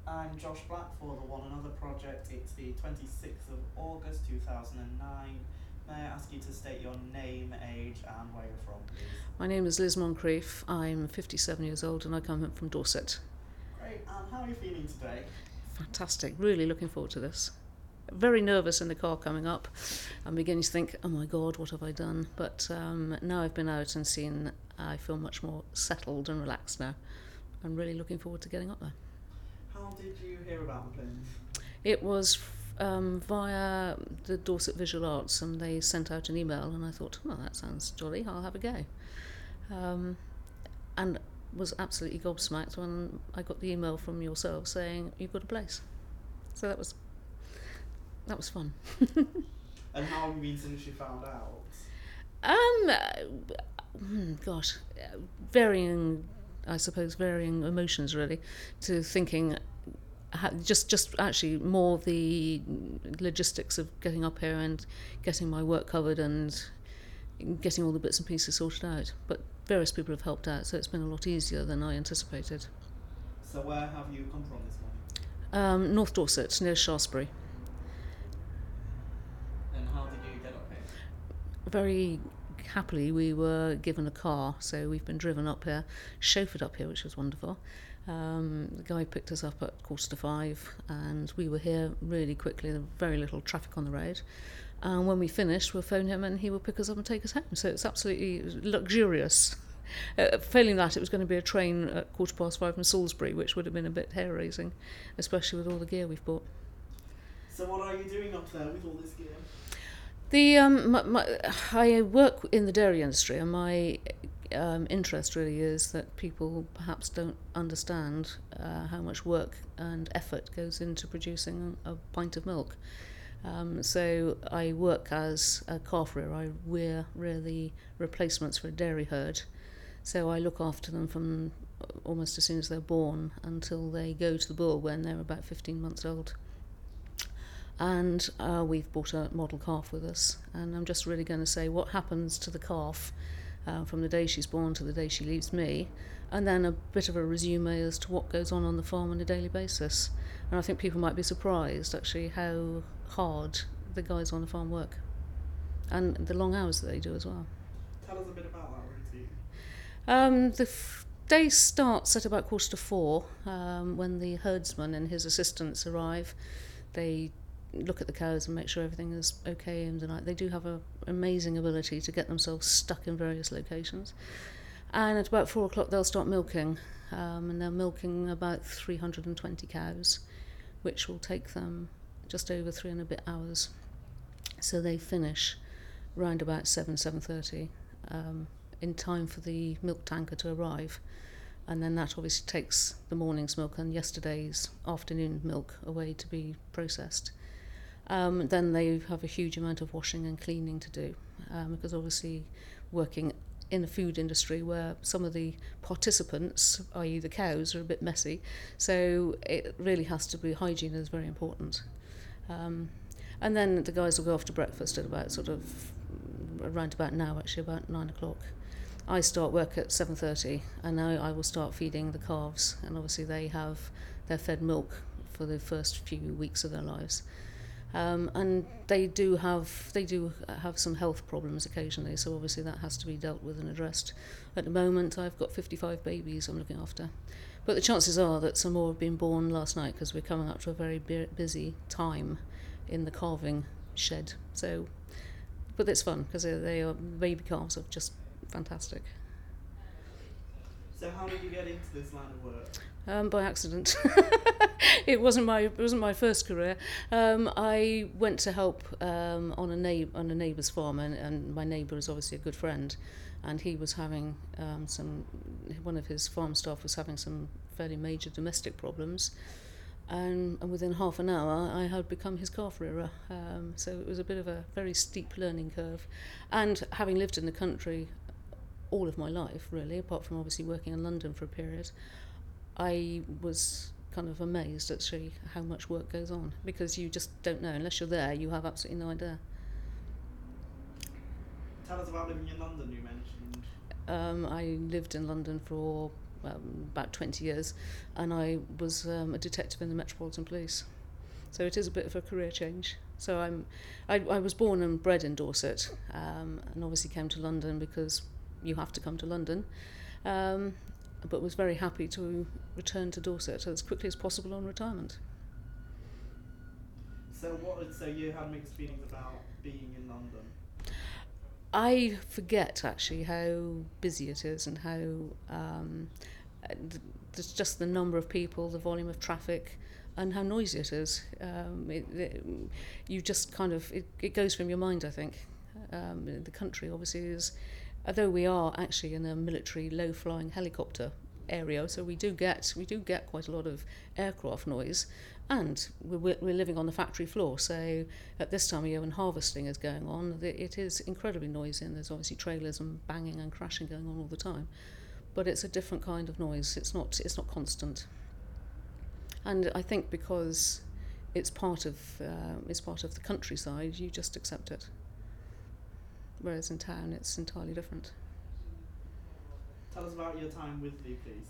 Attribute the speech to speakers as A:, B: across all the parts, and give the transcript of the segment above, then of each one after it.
A: I'm Josh Black for the One Another project. It's the 26th of August 2009. May I ask you to state your name, age, and where you're from, please?
B: My name is Liz Moncrief. I'm 57 years old and I come from Dorset.
A: Great, and how are you feeling today?
B: Fantastic. Really looking forward to this. Very nervous in the car coming up. I'm beginning to think, oh my God, what have I done? But now I've been out and seen, I feel much more settled and relaxed now. I'm really looking forward to getting up there.
A: How did you hear about the plane?
B: It was via the Dorset Visual Arts, and they sent out an email, and I thought, well, that sounds jolly, I'll have a go. And was absolutely gobsmacked when I got the email from yourself saying you've got a place. So that was fun.
A: And how have you been since you found out?
B: Gosh, varying emotions really, to thinking just actually more the logistics of getting up here and getting my work covered and getting all the bits and pieces sorted out. But various people have helped out, so it's been a lot easier than I anticipated.
A: So where have you come from this morning?
B: North Dorset, near Shaftesbury.
A: And how did you get up here?
B: Very happily, we were given a car, so we've been driven up here, chauffeured up here, which was wonderful. The guy picked us up at 5:15, and we were here really quickly. There was very little traffic on the road. And when we finished, we'll phone him and he will pick us up and take us home. So it's absolutely luxurious. Failing that, it was going to be a train at 5:15 from Salisbury, which would have been a bit hair-raising, especially with all the gear we've bought.
A: So what are you doing up there with all this gear?
B: I work in the dairy industry, and my interest really is that people perhaps don't understand how much work and effort goes into producing a pint of milk. So I work as a calf rearer. I rear the replacements for a dairy herd. So I look after them from almost as soon as they're born until they go to the bull when they're about 15 months old. And we've bought a model calf with us, and I'm just really going to say what happens to the calf from the day she's born to the day she leaves me, and then a bit of a resume as to what goes on the farm on a daily basis. And I think people might be surprised actually how hard the guys on the farm work, and the long hours that they do as well.
A: Tell us a bit about that routine.
B: The day starts at about 4:45 when the herdsman and his assistants arrive. They look at the cows and make sure everything is okay, and they do have an amazing ability to get themselves stuck in various locations. And at about 4 o'clock they'll start milking, and they're milking about 320 cows, which will take them just over 3 and a bit hours. So they finish round about 7:30 in time for the milk tanker to arrive, and then that obviously takes the morning's milk and yesterday's afternoon milk away to be processed. Then they have a huge amount of washing and cleaning to do, because obviously working in the food industry where some of the participants, i.e. the cows, are a bit messy, so it really has to be, hygiene is very important. And then the guys will go off to breakfast at about around about now, actually about 9 o'clock. I start work at 7:30, and now I will start feeding the calves, and obviously they're fed milk for the first few weeks of their lives. And they do have some health problems occasionally, so obviously that has to be dealt with and addressed. At the moment, I've got 55 babies I'm looking after, but the chances are that some more have been born last night because we're coming up to a very busy time in the calving shed. So, but it's fun because they are baby calves are just fantastic.
A: So how did you get into this line of work?
B: By accident. It wasn't my first career. I went to help on a neighbour's farm, and my neighbour is obviously a good friend, and he was having one of his farm staff was having some fairly major domestic problems, and within half an hour I had become his calf rearer. So it was a bit of a very steep learning curve, and having lived in the country all of my life really, apart from obviously working in London for a period, I was kind of amazed at how much work goes on, because you just don't know unless you're there. You have absolutely no idea.
A: Tell us about living in London, you mentioned.
B: I lived in London for about 20 years, and I was a detective in the Metropolitan Police. So it is a bit of a career change. So I was born and bred in Dorset, and obviously came to London because you have to come to London, but was very happy to return to Dorset as quickly as possible on retirement.
A: So you had mixed feelings about being in London?
B: I forget actually how busy it is and how there's just the number of people, the volume of traffic, and how noisy it is. You just kind of, it goes from your mind, I think. The country obviously is, although we are actually in a military low-flying helicopter area, so we do get quite a lot of aircraft noise, and we're living on the factory floor, so at this time of year when harvesting is going on, it is incredibly noisy, and there's obviously trailers and banging and crashing going on all the time, but it's a different kind of noise. It's not constant, and I think because it's part of the countryside, you just accept it, whereas in town it's entirely different.
A: Tell us about your time with the police.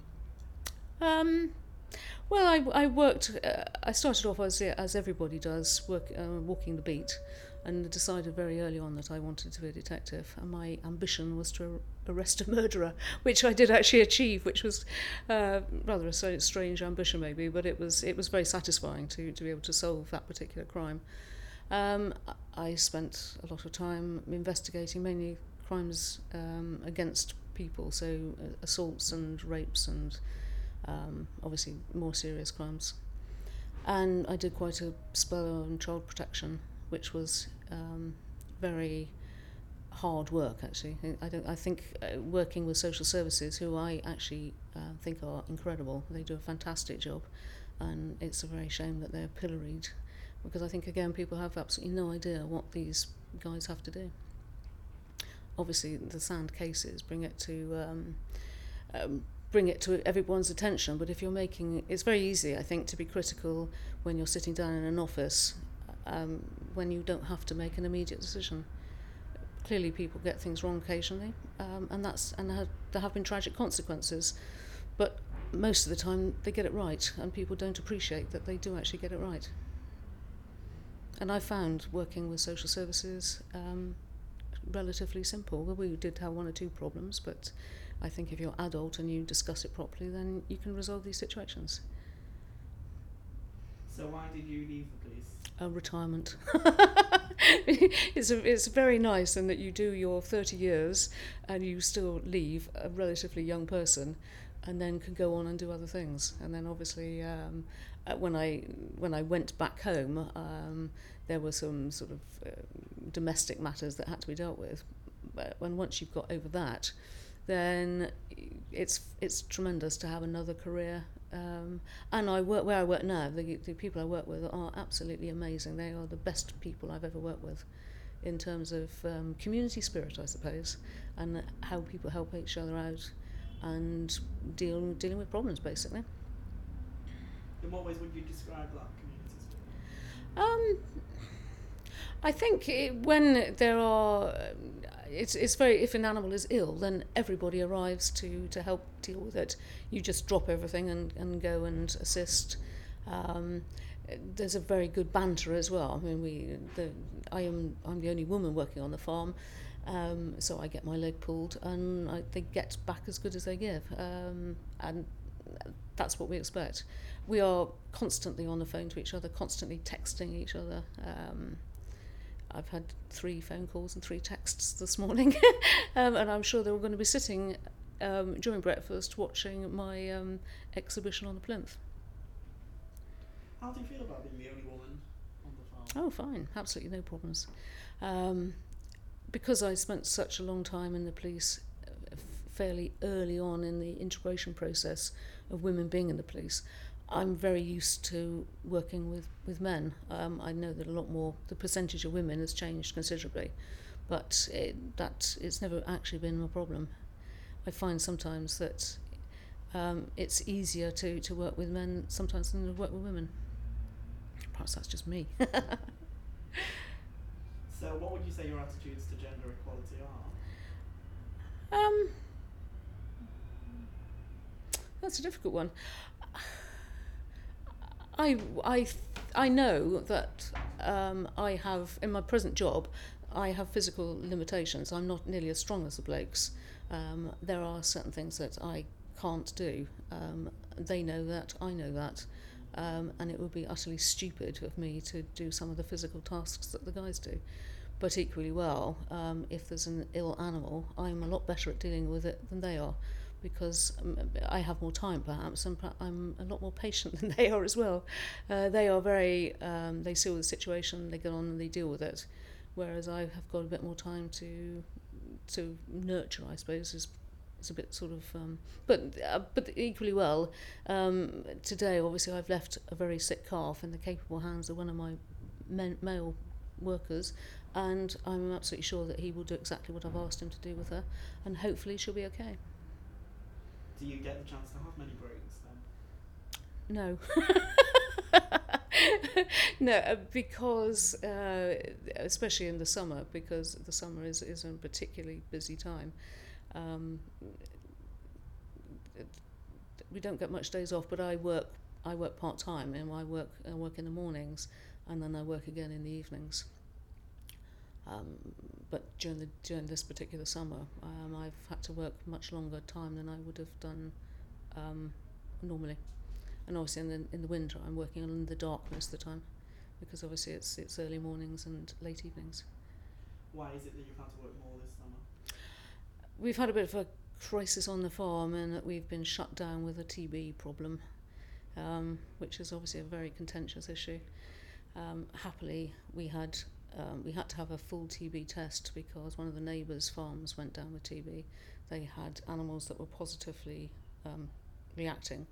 B: Well, I worked. I started off as everybody does, walking the beat, and decided very early on that I wanted to be a detective. And my ambition was to arrest a murderer, which I did actually achieve, which was rather a strange ambition maybe, but it was very satisfying to be able to solve that particular crime. I spent a lot of time investigating mainly crimes against people, so assaults and rapes and obviously more serious crimes. And I did quite a spell on child protection, which was very hard work actually. I think working with social services, who I actually think are incredible, they do a fantastic job, and it's a very shame that they're pilloried, because I think again people have absolutely no idea what these guys have to do. Obviously the sand cases bring it to everyone's attention, but if you're it's very easy, I think, to be critical when you're sitting down in an office when you don't have to make an immediate decision. Clearly people get things wrong occasionally, and there have been tragic consequences, but most of the time they get it right, and people don't appreciate that they do actually get it right. And I found working with social services relatively simple. We did have one or two problems, but I think if you're adult and you discuss it properly, then you can resolve these situations.
A: So why did you leave the police?
B: Retirement. It's very nice in that you do your 30 years and you still leave a relatively young person, and then can go on and do other things. And then obviously when I went back home, there were some sort of domestic matters that had to be dealt with. But once you've got over that, then it's tremendous to have another career. And where I work now, the people I work with are absolutely amazing. They are the best people I've ever worked with in terms of community spirit, I suppose, and how people help each other out and dealing with problems, basically.
A: In what ways would you describe that community spirit?
B: I think when there are, it's very, if an animal is ill, then everybody arrives to help deal with it. You just drop everything and go and assist. There's a very good banter as well. I mean, I'm the only woman working on the farm, so I get my leg pulled, and they get back as good as they give, and that's what we expect. We are constantly on the phone to each other, constantly texting each other. I've had 3 phone calls and 3 texts this morning, and I'm sure they're all going to be sitting during breakfast watching my exhibition on the plinth.
A: How do you feel about being the only woman on the farm?
B: Oh, fine, absolutely no problems. Because I spent such a long time in the police, fairly early on in the integration process of women being in the police, I'm very used to working with men. I know that a lot more, the percentage of women has changed considerably, but it's never actually been a problem. I find sometimes that it's easier to work with men sometimes than to work with women. Perhaps that's just me.
A: So what would you say your attitudes to gender equality are?
B: That's a difficult one. I know that I have, in my present job, I have physical limitations. I'm not nearly as strong as the blokes. There are certain things that I can't do. They know that, I know that. And it would be utterly stupid of me to do some of the physical tasks that the guys do. But equally well, if there's an ill animal, I'm a lot better at dealing with it than they are, because I have more time perhaps, and I'm a lot more patient than they are as well. They are very, they see the situation, they get on and they deal with it, whereas I have got a bit more time to nurture, I suppose, is a bit sort of, but equally well, today obviously I've left a very sick calf in the capable hands of one of my male workers, and I'm absolutely sure that he will do exactly what I've asked him to do with her, and hopefully she'll be okay.
A: Do you get the chance to have many breaks then?
B: No. No, because especially in the summer, because the summer is a particularly busy time. We don't get much days off, but I work part time, and I work in the mornings, and then I work again in the evenings. But during this particular summer, I've had to work much longer time than I would have done normally. And obviously in the winter, I'm working in the dark most of the time, because obviously it's early mornings and late evenings.
A: Why is it that you've had to work more this summer?
B: We've had a bit of a crisis on the farm, and that we've been shut down with a TB problem, which is obviously a very contentious issue. Happily, we had to have a full TB test because one of the neighbours' farms went down with TB. They had animals that were positively reacting.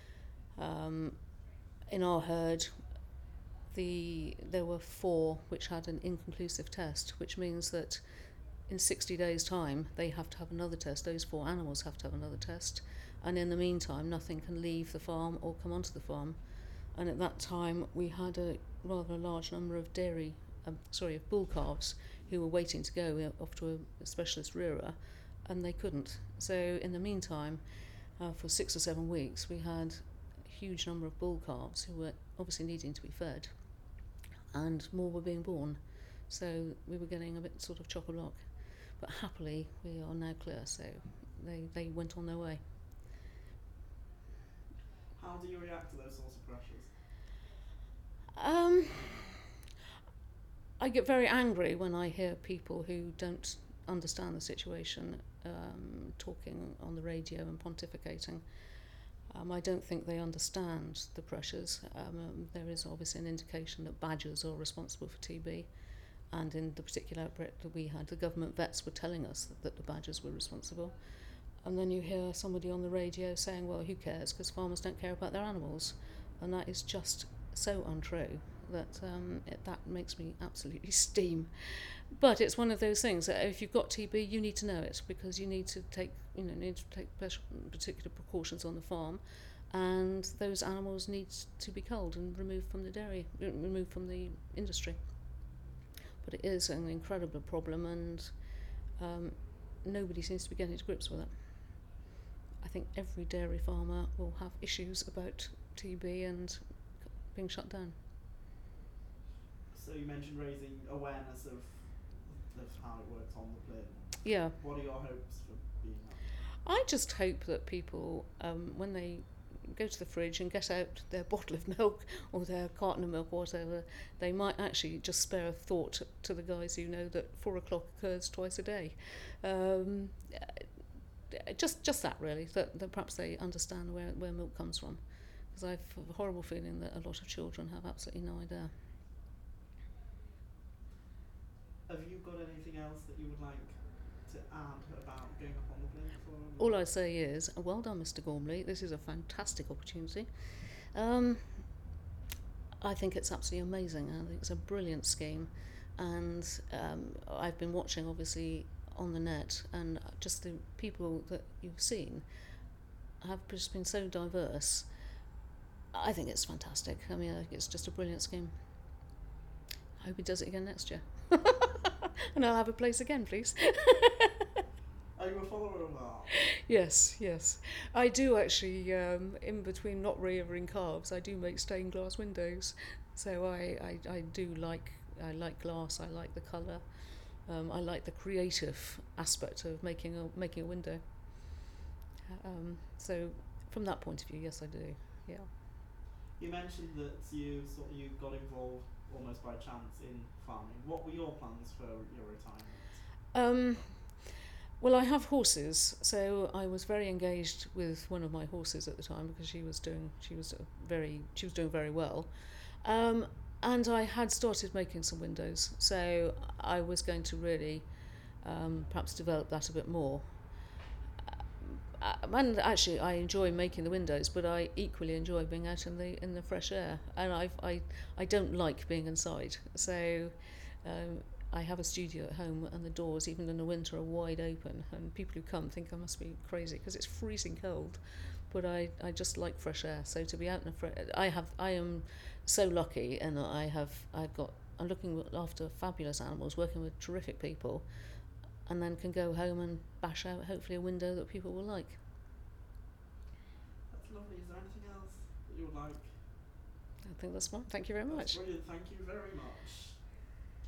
B: In our herd, there were 4 which had an inconclusive test, which means that in 60 days' time they have to have another test. Those 4 animals have to have another test, and in the meantime nothing can leave the farm or come onto the farm. And at that time we had a rather large number of of bull calves who were waiting to go off to a specialist rearer, and they couldn't. So in the meantime, for 6 or 7 weeks, we had a huge number of bull calves who were obviously needing to be fed, and more were being born. So we were getting a bit sort of chock-a-block. But happily, we are now clear, so they went on their way.
A: How do you react to those sorts of pressures?
B: I get very angry when I hear people who don't understand the situation talking on the radio and pontificating. I don't think they understand the pressures. There is obviously an indication that badgers are responsible for TB, and in the particular outbreak that we had, the government vets were telling us that the badgers were responsible. And then you hear somebody on the radio saying, well, who cares, because farmers don't care about their animals. And that is just so untrue that that makes me absolutely steam. But it's one of those things that if you've got TB, you need to know it, because you need to take particular precautions on the farm, and those animals need to be culled and removed from the dairy, removed from the industry. But it is an incredible problem, and nobody seems to be getting to grips with it. I think every dairy farmer will have issues about TB and being shut down.
A: So you mentioned raising awareness of how it works on the planet.
B: Yeah.
A: What are your hopes for being that?
B: I just hope that people, when they go to the fridge and get out their bottle of milk or their carton of milk or whatever, they might actually just spare a thought to the guys who know that 4 o'clock occurs twice a day. Just that, really, that perhaps they understand where milk comes from. Because I have a horrible feeling that a lot of children have absolutely no idea.
A: Have you got anything else that you would like to add about going up on the Blade Forum?
B: All I'd say is, well done, Mr. Gormley. This is a fantastic opportunity. I think it's absolutely amazing. I think it's a brilliant scheme. And I've been watching, obviously, on the net, and just the people that you've seen have just been so diverse. I think it's fantastic. I mean, I think it's just a brilliant scheme. I hope he does it again next year. And I'll have a place again, please.
A: Are you a follower of ours?
B: Yes, yes. I do actually, in between not rearing calves, I do make stained glass windows. So I do I like glass, I like the colour, I like the creative aspect of making a window. So from that point of view, yes, I do. Yeah.
A: You mentioned that you got involved almost by chance in farming. What were your plans for your retirement?
B: Um, well, I have horses, so I was very engaged with one of my horses at the time because she was doing very well, um, and I had started making some windows, so I was going to really perhaps develop that a bit more. And actually, I enjoy making the windows, but I equally enjoy being out in the fresh air, and I don't like being inside, so. Um, I have a studio at home, and the doors, even in the winter, are wide open. And people who come think I must be crazy because it's freezing cold. But I just like fresh air. So to be out in the I am so lucky, and I'm looking after fabulous animals, working with terrific people, and then can go home and bash out hopefully a window that people will like.
A: That's lovely. Is there anything else that you would like?
B: I think that's fine. Thank you very
A: That's
B: much.
A: brilliant. Thank you very much.